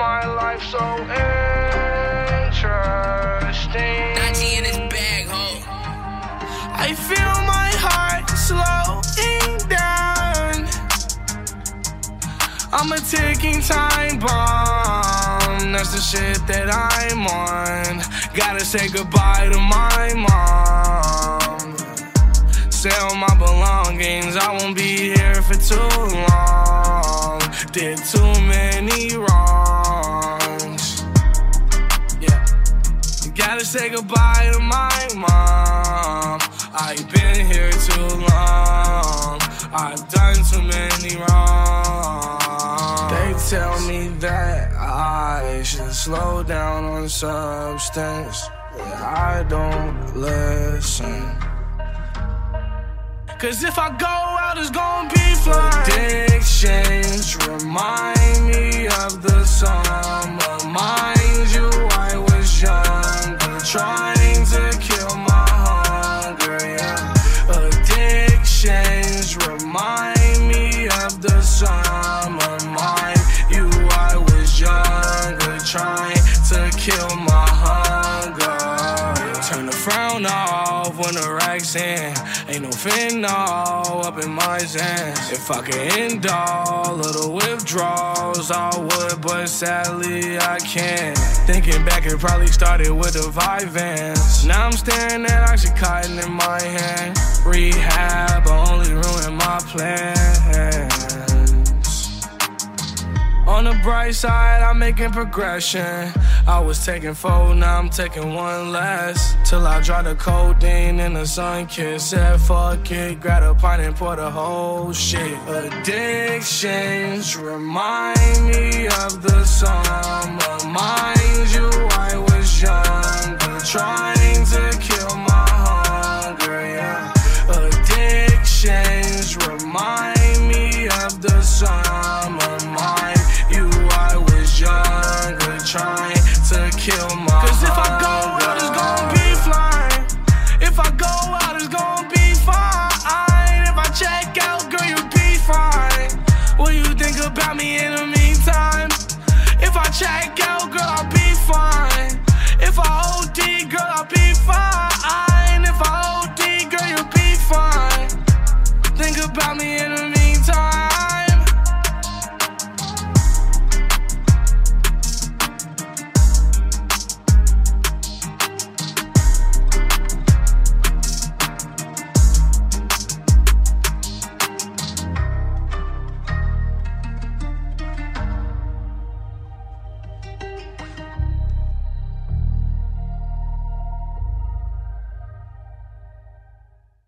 my life so interesting. Najee in his bag, ho. I feel my heart slowing down. I'm a ticking time bomb. That's the shit that I'm on. Gotta say goodbye to my mom. Sell my belongings, I won't be here for too long. Did too many wrongs. Yeah. Gotta say goodbye to my mom. I've been here too long. I've done too many wrongs. They tell me that I should slow down on substance, but I don't listen. Cause if I go out, it's gonna be fly. Addictions remind me of the summer. Mind you, I was younger, trying to kill my hunger, yeah. Addictions remind me of the summer. Mind you, I was younger, trying to kill my hunger. Turn the frown off when the rack's in. Ain't no fentanyl up in my zans. If I could end all of the withdrawals, I would, but sadly I can't. Thinking back, it probably started with the Vyvanse. Now I'm staring at Oxycontin in my hand. Rehab only ruined my plans. On the bright side, I'm making progression. I was taking 4, now I'm taking 1 less. Till I dry the codeine in the sun kiss. Said fuck it, grab a pint and pour the whole shit. Addictions remind me of the summer. Mind you, I was younger, trying to kill my hunger, yeah. Addictions remind me of the summer. Mind you, I was younger, trying to kill my hunger. Cause if I go out, it's gonna be flying. If I go out, it's gonna be fine. If I check out, girl, you'll be fine. What do you think about me in the meantime? If I check out, girl,